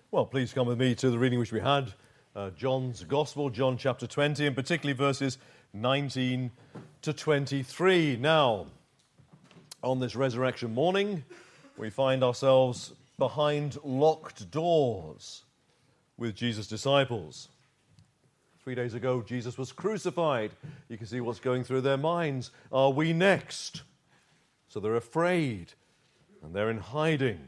Well, please come with me to the reading which we had, John's Gospel, John chapter 20, and particularly verses 19 to 23. Now, on this resurrection morning, we find ourselves behind locked doors with Jesus' disciples. 3 days ago, Jesus was crucified. You can see what's going through their minds. Are we next? So they're afraid, and they're in hiding.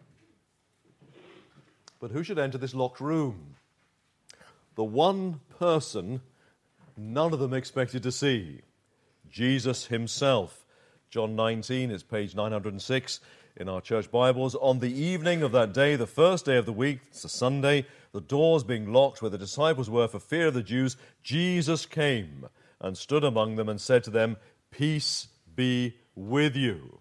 But who should enter this locked room? The one person none of them expected to see, Jesus himself. John 19 is page 906 in our church Bibles. On the evening of that day, the first day of the week, it's a Sunday, the doors being locked where the disciples were for fear of the Jews, Jesus came and stood among them and said to them, "Peace be with you."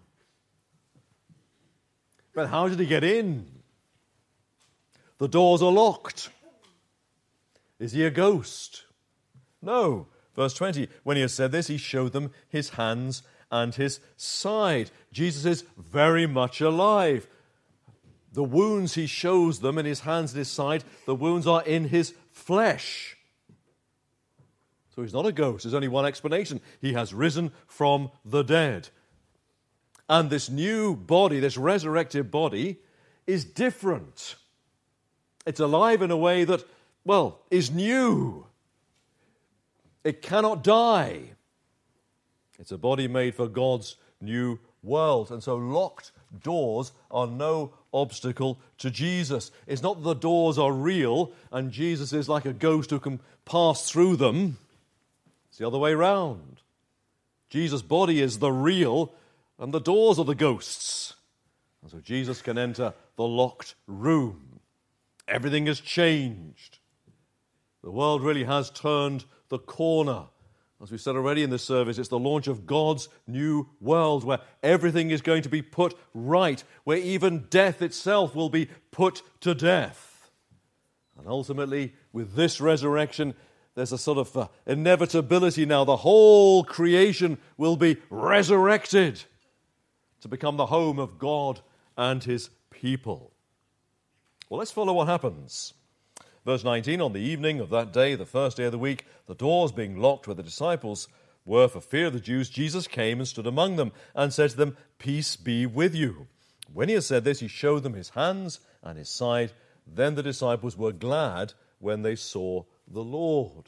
But how did he get in? The doors are locked. Is he a ghost? No. Verse 20, when he had said this, he showed them his hands and his side. Jesus is very much alive. The wounds he shows them in his hands and his side, the wounds are in his flesh. So he's not a ghost. There's only one explanation. He has risen from the dead. And this new body, this resurrected body, is different. It's alive in a way that, well, is new. It cannot die. It's a body made for God's new world. And so locked doors are no obstacle to Jesus. It's not that the doors are real and Jesus is like a ghost who can pass through them. It's the other way round. Jesus' body is the real and the doors are the ghosts. And so Jesus can enter the locked room. Everything has changed. The world really has turned the corner. As we said already in this service, it's the launch of God's new world where everything is going to be put right, where even death itself will be put to death. And ultimately, with this resurrection, there's a sort of inevitability now. The whole creation will be resurrected to become the home of God and his people. Well, let's follow what happens. Verse 19, on the evening of that day, the first day of the week, the doors being locked where the disciples were for fear of the Jews, Jesus came and stood among them and said to them, "Peace be with you." When he had said this, he showed them his hands and his side. Then the disciples were glad when they saw the Lord.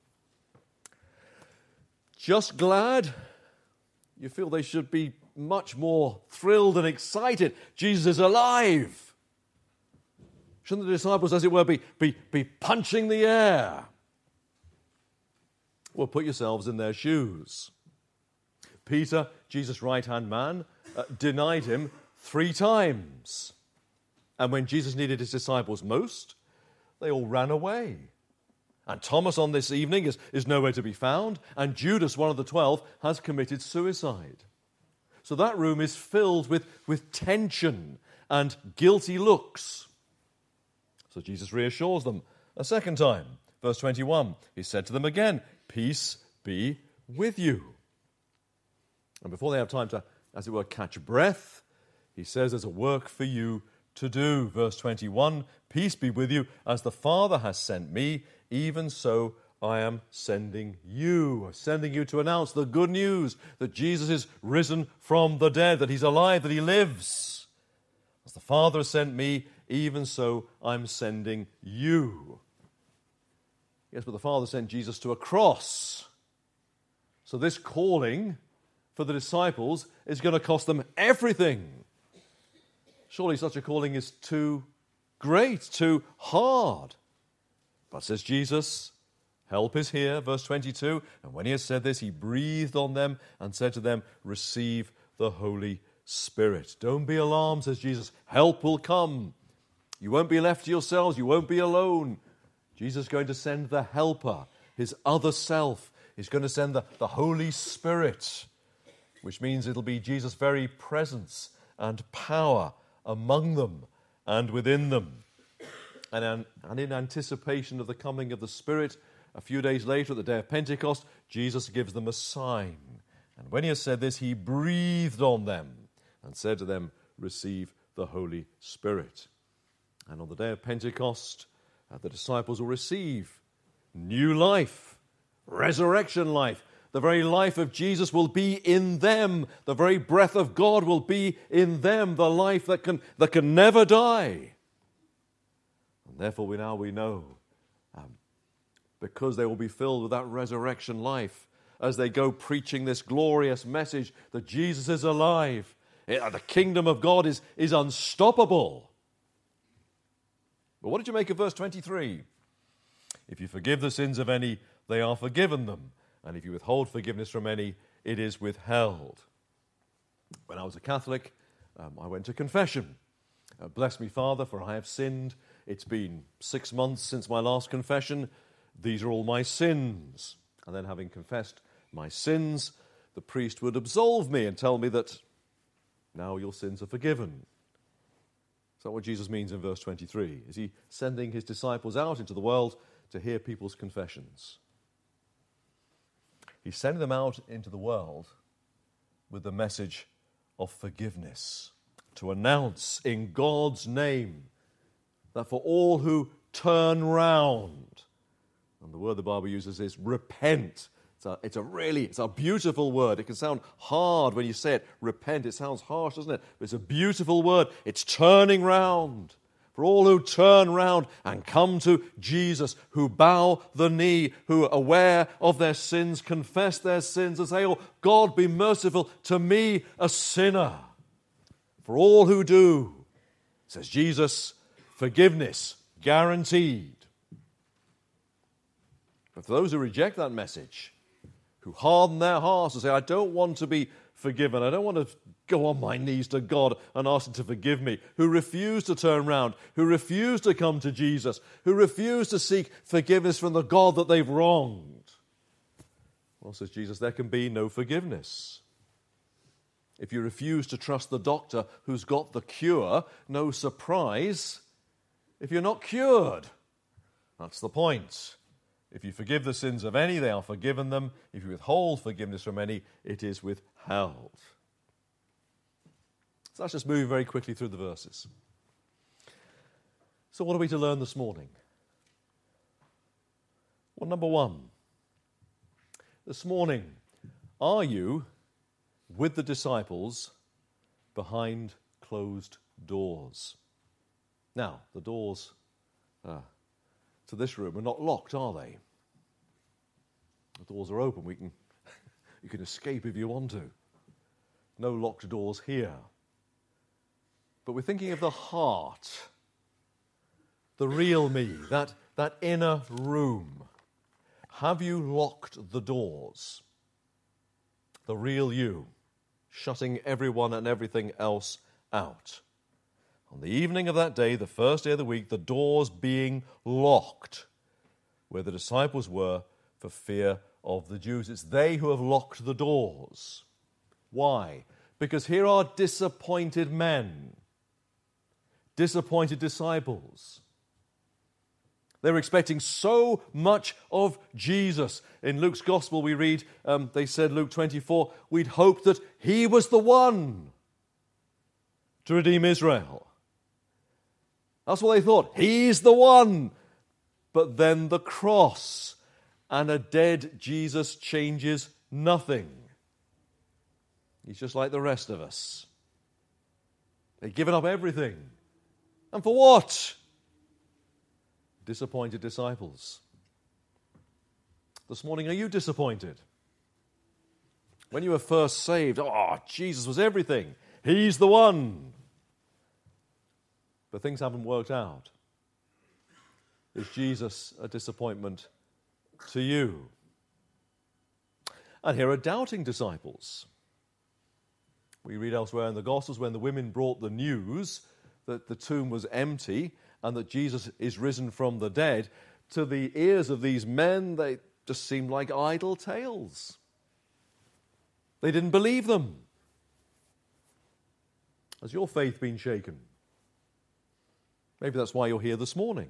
Just glad? You feel they should be much more thrilled and excited. Jesus is alive. Shouldn't the disciples, as it were, be punching the air? Well, put yourselves in their shoes. Peter, Jesus' right-hand man, denied him 3 times. And when Jesus needed his disciples most, they all ran away. And Thomas on this evening is nowhere to be found. And Judas, one of the 12, has committed suicide. So that room is filled with tension and guilty looks. So Jesus reassures them a second time. Verse 21, he said to them again, "Peace be with you." And before they have time to, as it were, catch breath, he says there's a work for you to do. Verse 21, "Peace be with you, as the Father has sent me, even so I am sending you." I'm sending you to announce the good news that Jesus is risen from the dead, that he's alive, that he lives. As the Father has sent me, even so I'm sending you. Yes, but the Father sent Jesus to a cross. So this calling for the disciples is going to cost them everything. Surely such a calling is too great, too hard. But says Jesus, help is here, verse 22. And when he has said this, he breathed on them and said to them, "Receive the Holy Spirit." Don't be alarmed, says Jesus. Help will come. You won't be left to yourselves. You won't be alone. Jesus is going to send the helper, his other self. He's going to send the Holy Spirit, which means it'll be Jesus' very presence and power among them and within them. And in anticipation of the coming of the Spirit, a few days later at the day of Pentecost, Jesus gives them a sign. And when he has said this, he breathed on them and said to them, "Receive the Holy Spirit." And on the day of Pentecost, the disciples will receive new life, resurrection life. The very life of Jesus will be in them. The very breath of God will be in them, the life that can never die. And therefore we know, because they will be filled with that resurrection life, as they go preaching this glorious message that Jesus is alive, the kingdom of God is unstoppable. But what did you make of verse 23? If you forgive the sins of any, they are forgiven them. And if you withhold forgiveness from any, it is withheld. When I was a Catholic, I went to confession. Bless me, Father, for I have sinned. It's been 6 months since my last confession. These are all my sins. And then, having confessed my sins, the priest would absolve me and tell me that now your sins are forgiven. Is that what Jesus means in verse 23? Is he sending his disciples out into the world to hear people's confessions? He's sending them out into the world with the message of forgiveness, to announce in God's name that for all who turn round, and the word the Bible uses is repent. It's a beautiful word. It can sound hard when you say it, repent. It sounds harsh, doesn't it? But it's a beautiful word. It's turning round. For all who turn round and come to Jesus, who bow the knee, who are aware of their sins, confess their sins and say, "Oh, God, be merciful to me, a sinner." For all who do, says Jesus, forgiveness guaranteed. But for those who reject that message, who harden their hearts and say, "I don't want to be forgiven. I don't want to go on my knees to God and ask him to forgive me," who refuse to turn round, who refuse to come to Jesus, who refuse to seek forgiveness from the God that they've wronged. Well, says Jesus, there can be no forgiveness. If you refuse to trust the doctor who's got the cure, no surprise if you're not cured. That's the point. If you forgive the sins of any, they are forgiven them. If you withhold forgiveness from any, it is withheld. So let's just move very quickly through the verses. So what are we to learn this morning? Well, number one, this morning, are you with the disciples behind closed doors? Now, the doors to this room are not locked, are they? The doors are open. You can escape if you want to. No locked doors here. But we're thinking of the heart, the real me, that inner room. Have you locked the doors? The real you, shutting everyone and everything else out. On the evening of that day, the first day of the week, the doors being locked, where the disciples were for fear of the Jews. It's they who have locked the doors. Why? Because here are disappointed men, disappointed disciples. They were expecting so much of Jesus. In Luke's Gospel we read, they said, Luke 24, we'd hoped that he was the one to redeem Israel. That's what they thought. He's the one. But then the cross and a dead Jesus changes nothing. He's just like the rest of us. They've given up everything. And for what? Disappointed disciples. This morning, are you disappointed? When you were first saved, Jesus was everything. He's the one. But things haven't worked out. Is Jesus a disappointment to you? And here are doubting disciples. We read elsewhere in the Gospels when the women brought the news that the tomb was empty and that Jesus is risen from the dead, to the ears of these men, they just seemed like idle tales. They didn't believe them. Has your faith been shaken? Maybe that's why you're here this morning.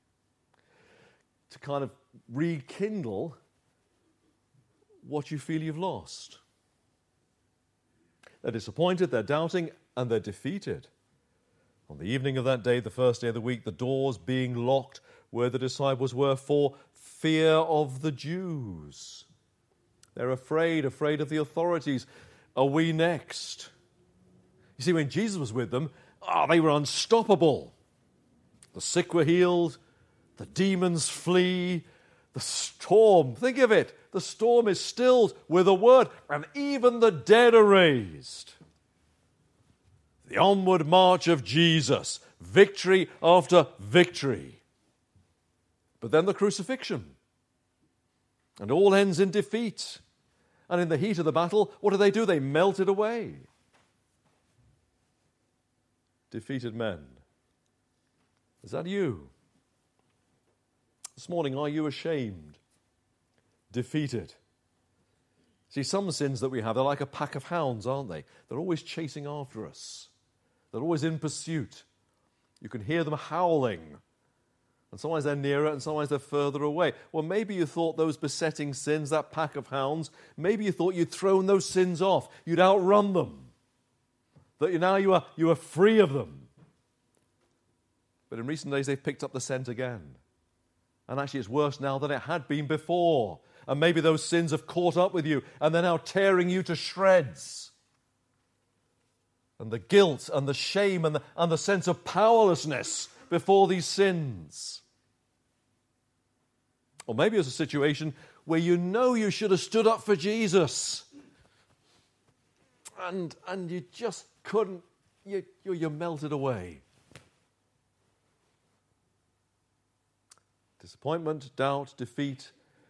To kind of rekindle what you feel you've lost. They're disappointed, they're doubting, and they're defeated. On the evening of that day, the first day of the week, the doors being locked where the disciples were for fear of the Jews. They're afraid of the authorities. Are we next? You see, when Jesus was with them, they were unstoppable. The sick were healed, the demons flee, the storm, think of it, the storm is stilled with a word, and even the dead are raised. The onward march of Jesus, victory after victory. But then the crucifixion, and all ends in defeat. And in the heat of the battle, what do? They melted away. Defeated men. Is that you? This morning, are you ashamed? Defeated? See, some sins that we have, they're like a pack of hounds, aren't they? They're always chasing after us. They're always in pursuit. You can hear them howling. And sometimes they're nearer and sometimes they're further away. Well, maybe you thought those besetting sins, that pack of hounds, maybe you thought you'd thrown those sins off. You'd outrun them. That you are free of them. But in recent days, they've picked up the scent again. And actually, it's worse now than it had been before. And maybe those sins have caught up with you and they're now tearing you to shreds. And the guilt and the shame and the sense of powerlessness before these sins. Or maybe it's a situation where you know you should have stood up for Jesus. And you just couldn't. You melted away. Disappointment, doubt, defeat,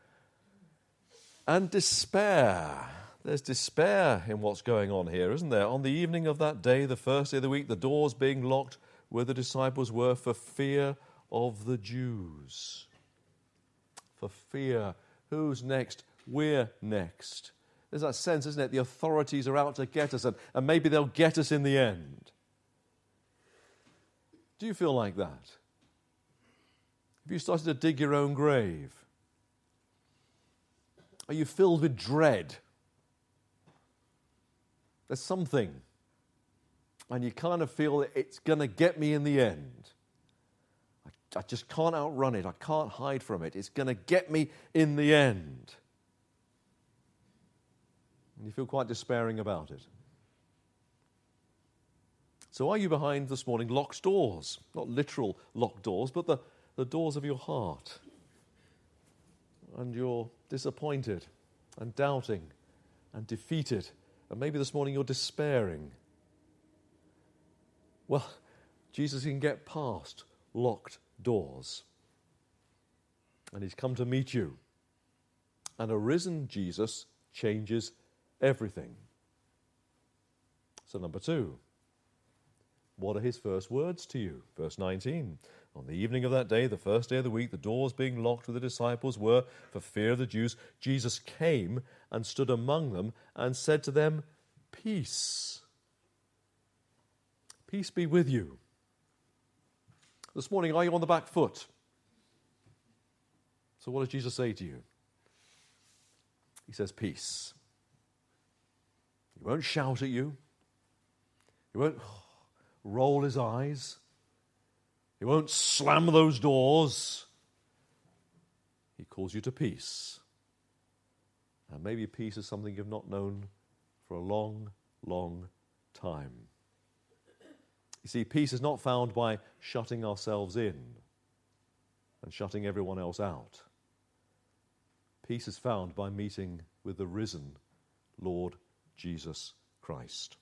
and despair. There's despair in what's going on here, isn't there? On the evening of that day, the first day of the week, the doors being locked where the disciples were for fear of the Jews. For fear. Who's next? We're next. There's that sense, isn't it? The authorities are out to get us, and maybe they'll get us in the end. Do you feel like that? Have you started to dig your own grave? Are you filled with dread? There's something, and you kind of feel that it's going to get me in the end. I just can't outrun it. I can't hide from it. It's going to get me in the end. And you feel quite despairing about it. So are you behind this morning locked doors? Not literal locked doors, but the doors of your heart. And you're disappointed and doubting and defeated. And maybe this morning you're despairing. Well, Jesus can get past locked doors. And he's come to meet you. And a risen Jesus changes everything. So number 2, what are his first words to you? Verse 19. On the evening of that day, the first day of the week, the doors being locked where the disciples were for fear of the Jews, Jesus came and stood among them and said to them, "Peace. Peace be with you." This morning, are you on the back foot? So what does Jesus say to you? He says, peace. He won't shout at you. He won't roll his eyes. He won't slam those doors. He calls you to peace. And maybe peace is something you've not known for a long, long time. You see, peace is not found by shutting ourselves in and shutting everyone else out. Peace is found by meeting with the risen Lord Jesus Christ.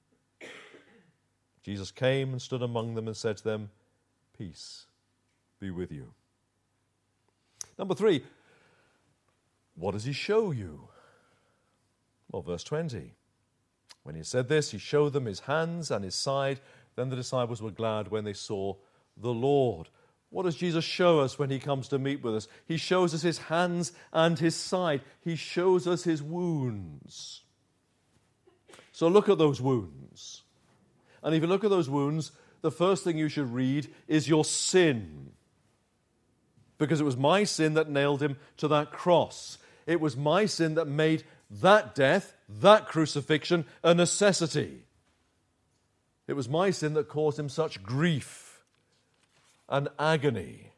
Jesus came and stood among them and said to them, "Peace be with you." Number 3, what does he show you? Well, verse 20. When he said this, he showed them his hands and his side. Then the disciples were glad when they saw the Lord. What does Jesus show us when he comes to meet with us? He shows us his hands and his side. He shows us his wounds. So look at those wounds. And if you look at those wounds, the first thing you should read is your sin. Because it was my sin that nailed him to that cross. It was my sin that made that death, that crucifixion, a necessity. It was my sin that caused him such grief and agony.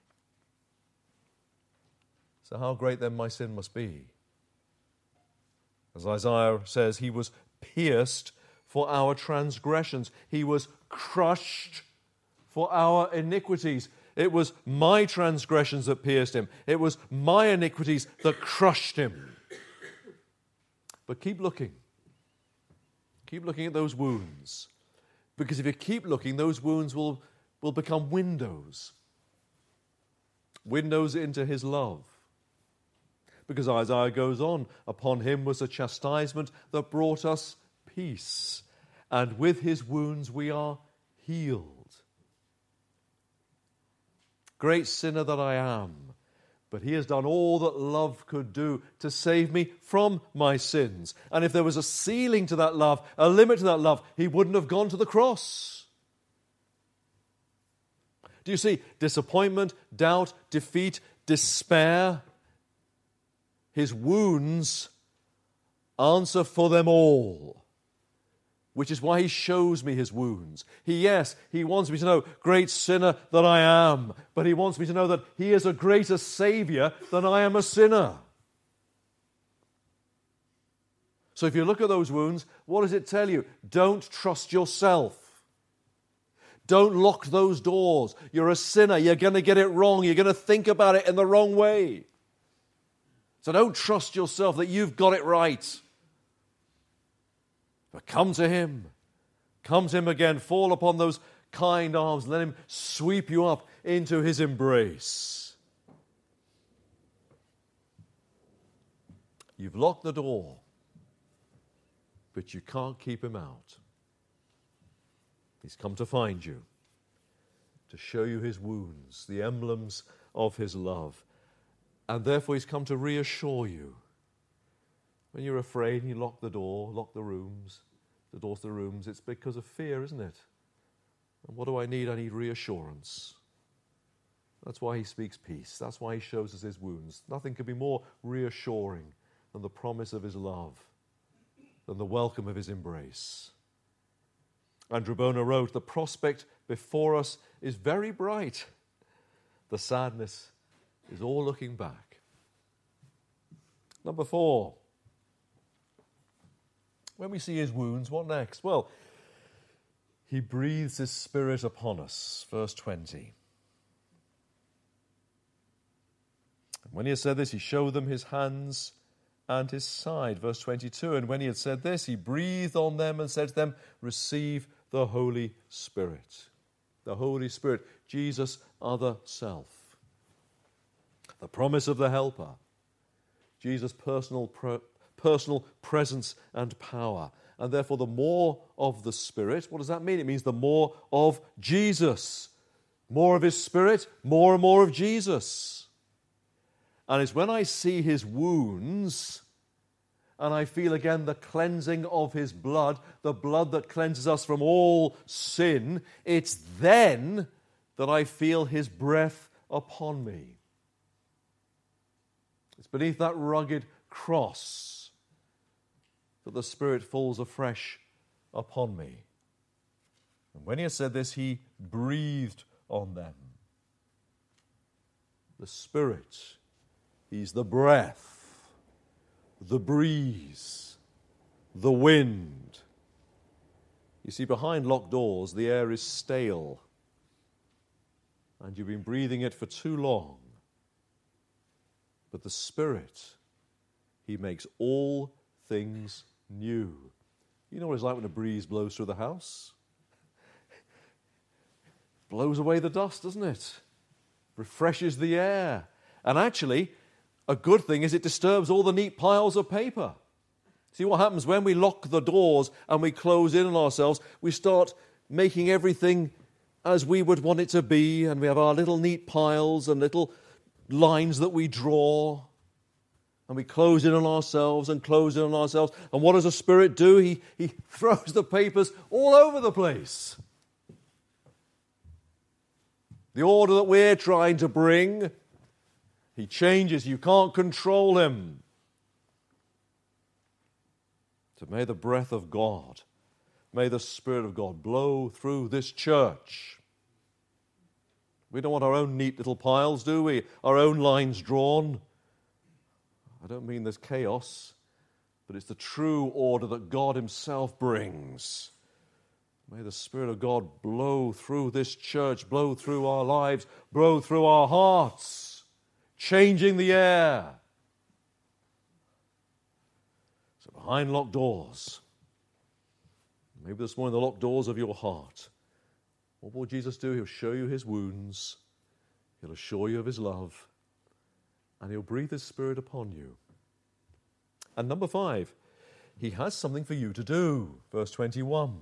So how great then my sin must be? As Isaiah says, he was pierced for our transgressions. He was crushed for our iniquities. It was my transgressions that pierced him. It was my iniquities that crushed him. But keep looking. Keep looking at those wounds. Because if you keep looking, those wounds will become windows. Windows into his love. Because Isaiah goes on, upon him was a chastisement that brought us peace, and with his wounds we are healed. Great sinner that I am, but he has done all that love could do to save me from my sins. And if there was a ceiling to that love, a limit to that love, he wouldn't have gone to the cross. Do you see? Disappointment, doubt, defeat, despair. His wounds answer for them all, which is why he shows me his wounds. He wants me to know, great sinner that I am, but he wants me to know that he is a greater Saviour than I am a sinner. So if you look at those wounds, what does it tell you? Don't trust yourself. Don't lock those doors. You're a sinner. You're going to get it wrong. You're going to think about it in the wrong way. So don't trust yourself that you've got it right. But come to him. Come to him again. Fall upon those kind arms. Let him sweep you up into his embrace. You've locked the door, but you can't keep him out. He's come to find you, to show you his wounds, the emblems of his love. And therefore he's come to reassure you. When you're afraid and you lock the door, lock the doors to the rooms, it's because of fear, isn't it? And what do I need? I need reassurance. That's why he speaks peace. That's why he shows us his wounds. Nothing could be more reassuring than the promise of his love, than the welcome of his embrace. Andrew Bonar wrote, the prospect before us is very bright. The sadness is all looking back. Number 4. When we see his wounds, what next? Well, he breathes his Spirit upon us. Verse 20. When he had said this, he showed them his hands and his side. Verse 22. And when he had said this, he breathed on them and said to them, receive the Holy Spirit. The Holy Spirit, Jesus' other self. The promise of the Helper. Jesus' personal presence and power. And therefore the more of the Spirit, what does that mean? It means the more of Jesus. More of his Spirit, more and more of Jesus. And it's when I see his wounds and I feel again the cleansing of his blood, the blood that cleanses us from all sin, it's then that I feel his breath upon me. It's beneath that rugged cross that the Spirit falls afresh upon me. And when he had said this, he breathed on them. The Spirit, he's the breath, the breeze, the wind. You see, behind locked doors, the air is stale, and you've been breathing it for too long. But the Spirit, he makes all things new. You know what it's like when a breeze blows through the house? Blows away the dust, doesn't it? Refreshes the air. And actually, a good thing is it disturbs all the neat piles of paper. See what happens when we lock the doors and we close in on ourselves? We start making everything as we would want it to be, and we have our little neat piles and little lines that we draw, and we close in on ourselves and close in on ourselves. And what does the Spirit do? He throws the papers all over the place. The order that we're trying to bring, he changes. You can't control him. So may the breath of God May the Spirit of God blow through this church. We don't want our own neat little piles, do we? Our own lines drawn. I don't mean there's chaos, but it's the true order that God himself brings. May the Spirit of God blow through this church, blow through our lives, blow through our hearts, changing the air. So behind locked doors, maybe this morning the locked doors of your heart, what will Jesus do? He'll show you his wounds, he'll assure you of his love, and he'll breathe his Spirit upon you. And number 5, he has something for you to do. Verse 21.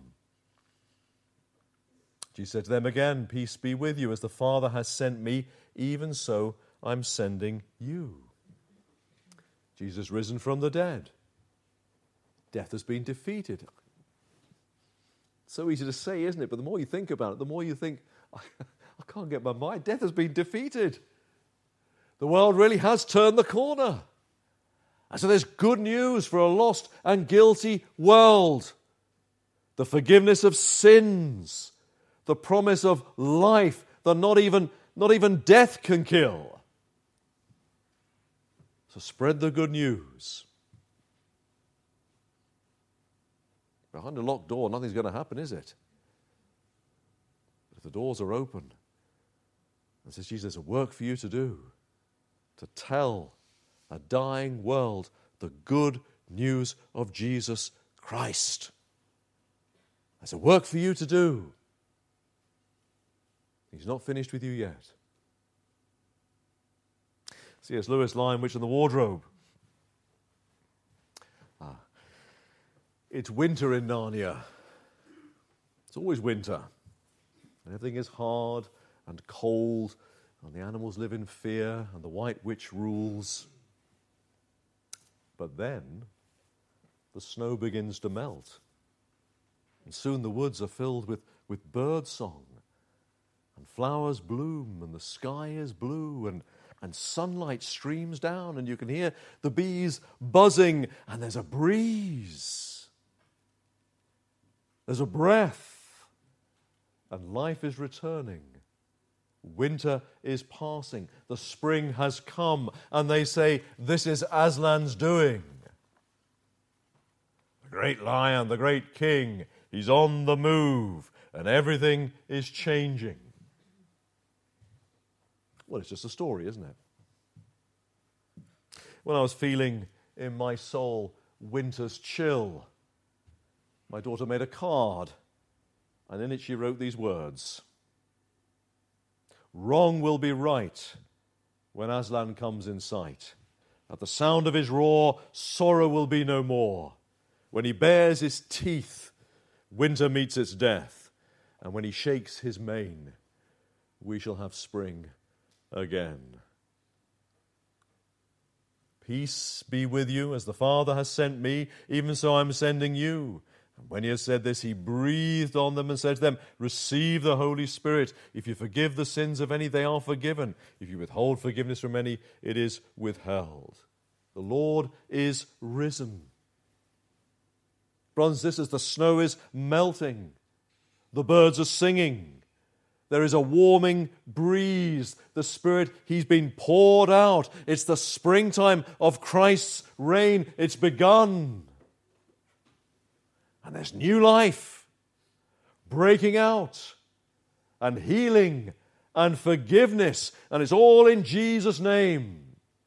Jesus said to them again, peace be with you. As the Father has sent me, even so I'm sending you. Jesus risen from the dead. Death has been defeated. So easy to say, isn't it? But the more you think about it, the more you think, I can't get my mind. Death has been defeated. The world really has turned the corner. And so there's good news for a lost and guilty world. The forgiveness of sins. The promise of life that not even death can kill. So spread the good news. Behind a locked door, nothing's going to happen, is it? But if the doors are open, and says, Jesus, there's a work for you to do, to tell a dying world the good news of Jesus Christ. There's a work for you to do. He's not finished with you yet. C.S. Lewis line, Witch in the Wardrobe. It's winter in Narnia. It's always winter. And everything is hard and cold, and the animals live in fear, and the White Witch rules. But then the snow begins to melt, and soon the woods are filled with bird song, and flowers bloom, and the sky is blue, and sunlight streams down, and you can hear the bees buzzing, and there's a breeze. There's a breath, and life is returning. Winter is passing. The spring has come, and they say, this is Aslan's doing. The great lion, the great king, he's on the move, and everything is changing. Well, it's just a story, isn't it? When I was feeling in my soul winter's chill, my daughter made a card, and in it she wrote these words. Wrong will be right when Aslan comes in sight. At the sound of his roar, sorrow will be no more. When he bares his teeth, winter meets its death. And when he shakes his mane, we shall have spring again. Peace be with you, as the Father has sent me, even so I am sending you. And when he has said this, he breathed on them and said to them, receive the Holy Spirit. If you forgive the sins of any, they are forgiven. If you withhold forgiveness from any, it is withheld. The Lord is risen. Brothers and sisters, the snow is melting. The birds are singing. There is a warming breeze. The Spirit, he's been poured out. It's the springtime of Christ's reign. It's begun. And there's new life breaking out, and healing and forgiveness. And it's all in Jesus' name.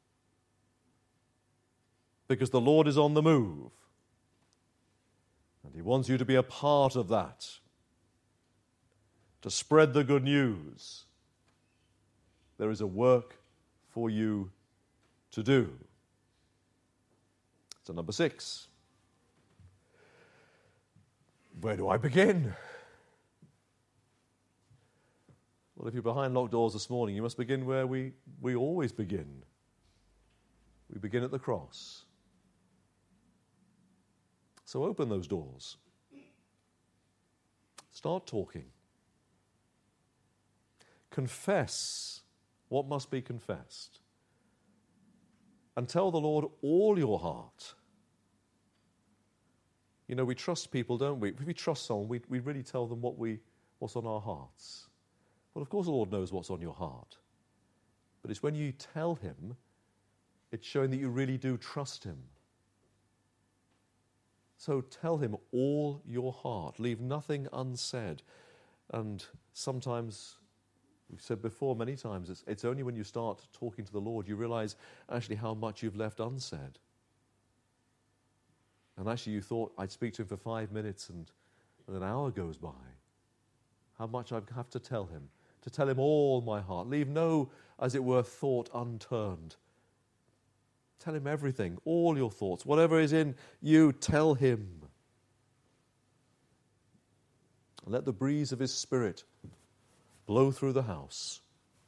Because the Lord is on the move. And he wants you to be a part of that. To spread the good news. There is a work for you to do. So number 6. Where do I begin? Well, if you're behind locked doors this morning, you must begin where we always begin. We begin at the cross. So open those doors. Start talking. Confess what must be confessed. And tell the Lord all your heart. You know, we trust people, don't we? If we trust someone, we really tell them what's on our hearts. Well, of course the Lord knows what's on your heart. But it's when you tell him, it's showing that you really do trust him. So tell him all your heart. Leave nothing unsaid. And sometimes, we've said before many times, it's only when you start talking to the Lord you realize actually how much you've left unsaid. And actually you thought, I'd speak to him for 5 minutes and an hour goes by. How much I have to tell him all my heart. Leave no, as it were, thought unturned. Tell him everything, all your thoughts. Whatever is in you, tell him. And let the breeze of his Spirit blow through the house.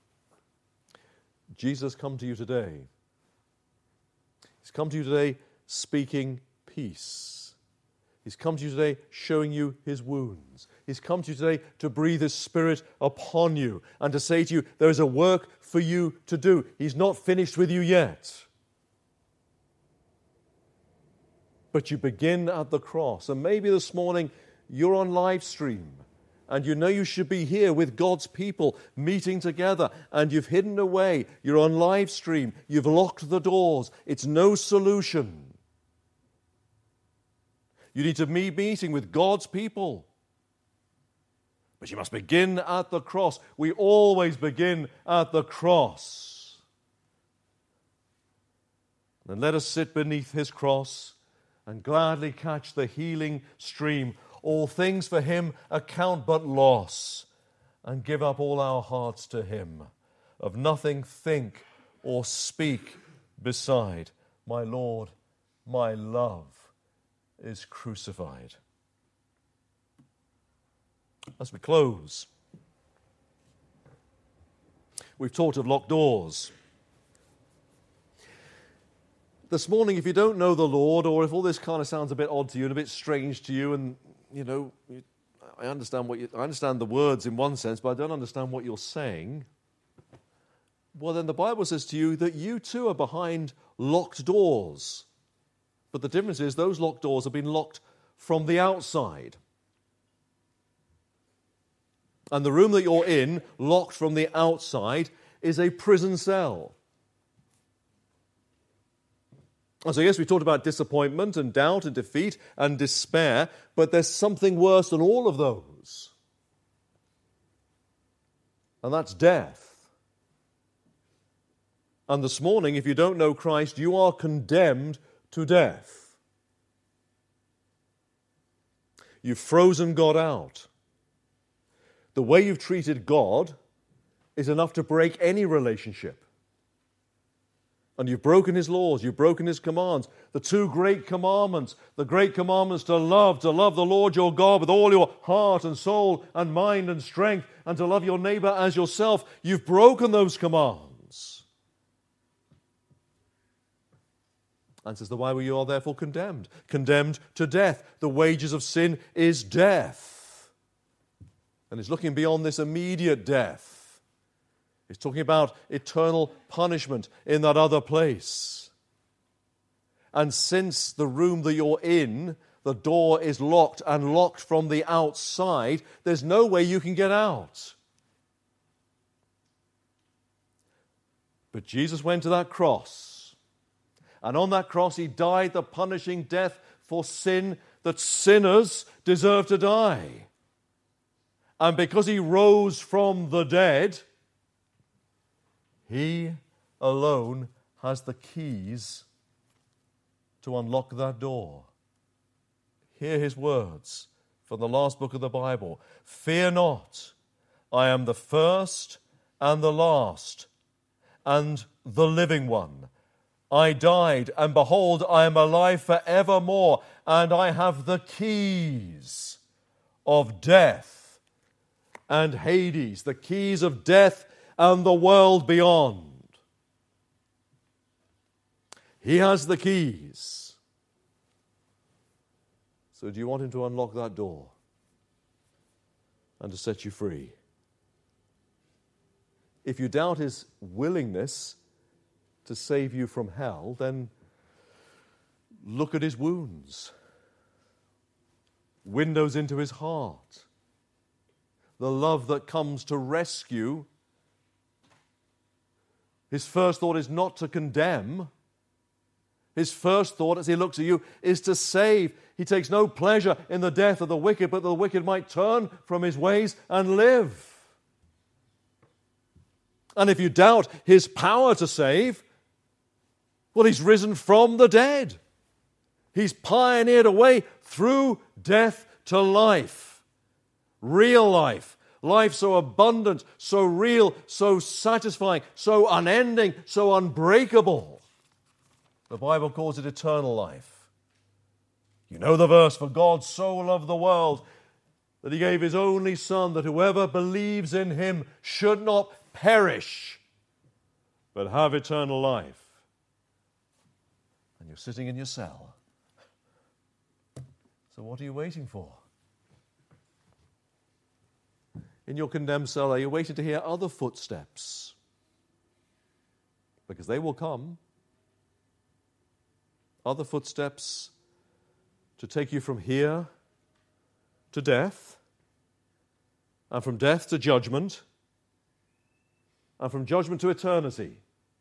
Jesus come to you today. He's come to you today speaking peace. He's come to you today showing you his wounds. He's come to you today to breathe his Spirit upon you and to say to you, there is a work for you to do. He's not finished with you yet. But you begin at the cross. And maybe this morning you're on live stream and you know you should be here with God's people meeting together and you've hidden away. You're on live stream. You've locked the doors. It's no solution. You need to be meeting with God's people. But you must begin at the cross. We always begin at the cross. And let us sit beneath his cross and gladly catch the healing stream. All things for him account but loss, and give up all our hearts to him. Of nothing think or speak beside. My Lord, my love is crucified. As we close, we've talked of locked doors. This morning, if you don't know the Lord, or if all this kind of sounds a bit odd to you and a bit strange to you, and you know, I understand the words in one sense, but I don't understand what you're saying. Well, then the Bible says to you that you too are behind locked doors. But the difference is those locked doors have been locked from the outside. And the room that you're in, locked from the outside, is a prison cell. And so yes, we talked about disappointment and doubt and defeat and despair, but there's something worse than all of those. And that's death. And this morning, if you don't know Christ, you are condemned to death. You've frozen God out. The way you've treated God is enough to break any relationship. And you've broken his laws, you've broken his commands. The two great commandments, the great commandments to love the Lord your God with all your heart and soul and mind and strength, and to love your neighbor as yourself. You've broken those commands. And says the Bible, you are therefore condemned to death. The wages of sin is death. And it's looking beyond this immediate death. It's talking about eternal punishment in that other place. And since the room that you're in, the door is locked and locked from the outside, there's no way you can get out. But Jesus went to that cross. And on that cross, he died the punishing death for sin that sinners deserve to die. And because he rose from the dead, he alone has the keys to unlock that door. Hear his words from the last book of the Bible. Fear not, I am the first and the last and the living one. I died, and behold, I am alive forevermore, and I have the keys of death and Hades, the keys of death and the world beyond. He has the keys. So do you want him to unlock that door and to set you free? If you doubt his willingness to save you from hell, then look at his wounds. windows into his heart. The love that comes to rescue. His first thought is not to condemn. His first thought as he looks at you is to save. He takes no pleasure in the death of the wicked, but the wicked might turn from his ways and live. And if you doubt his power to save, well, he's risen from the dead. He's pioneered a way through death to life. Real life. Life so abundant, so real, so satisfying, so unending, so unbreakable. The Bible calls it eternal life. You know the verse, for God so loved the world that he gave his only Son, that whoever believes in him should not perish, but have eternal life. And you're sitting in your cell. So what are you waiting for? In your condemned cell, are you waiting to hear other footsteps? Because they will come. Other footsteps to take you from here to death, and from death to judgment, and from judgment to eternity,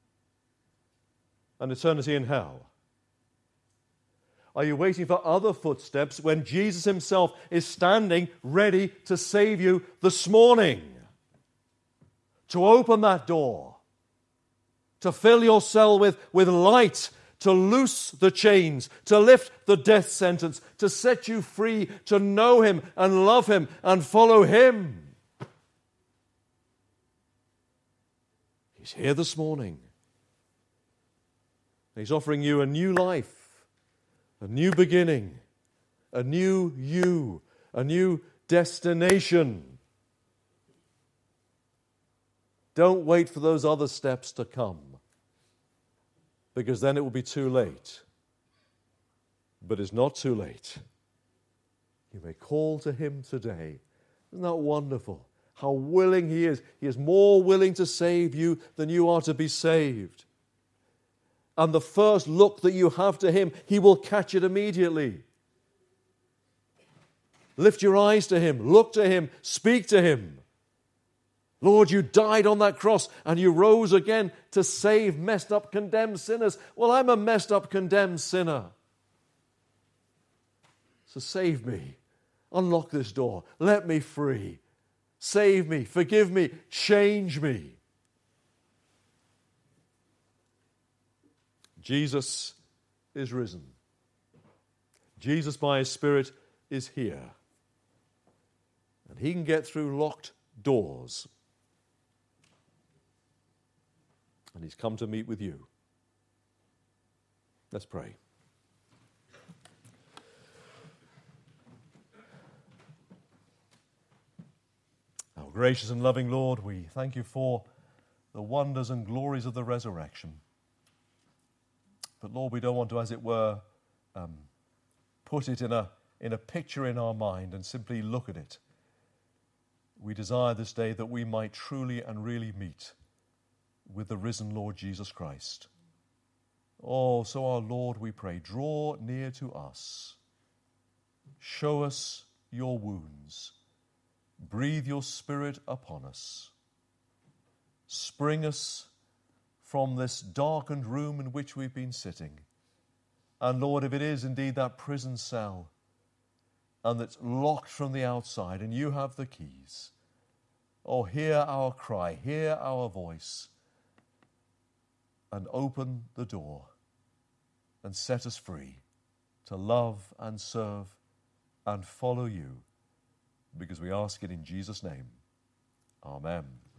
and eternity in hell. Are you waiting for other footsteps when Jesus himself is standing ready to save you this morning? To open that door, to fill your cell with light, to loose the chains, to lift the death sentence, to set you free, to know him and love him and follow him. He's here this morning. He's offering you a new life. A new beginning, a new you, a new destination. Don't wait for those other steps to come, because then it will be too late. But it's not too late. You may call to him today. Isn't that wonderful? How willing he is. He is more willing to save you than you are to be saved. And the first look that you have to him, he will catch it immediately. Lift your eyes to him, look to him, speak to him. Lord, you died on that cross and you rose again to save messed up, condemned sinners. Well, I'm a messed up, condemned sinner. So save me. Unlock this door. Let me free. Save me, forgive me, change me. Jesus is risen. Jesus, by his Spirit, is here. And he can get through locked doors. And he's come to meet with you. Let's pray. Our gracious and loving Lord, we thank you for the wonders and glories of the resurrection. But Lord, we don't want to, as it were, put it in a picture in our mind and simply look at it. We desire this day that we might truly and really meet with the risen Lord Jesus Christ. Oh, so our Lord, we pray, draw near to us. Show us your wounds. Breathe your Spirit upon us. Spring us from this darkened room in which we've been sitting. And Lord, if it is indeed that prison cell, and that's locked from the outside, and you have the keys, oh, hear our cry, hear our voice, and open the door, and set us free to love and serve and follow you, because we ask it in Jesus' name. Amen.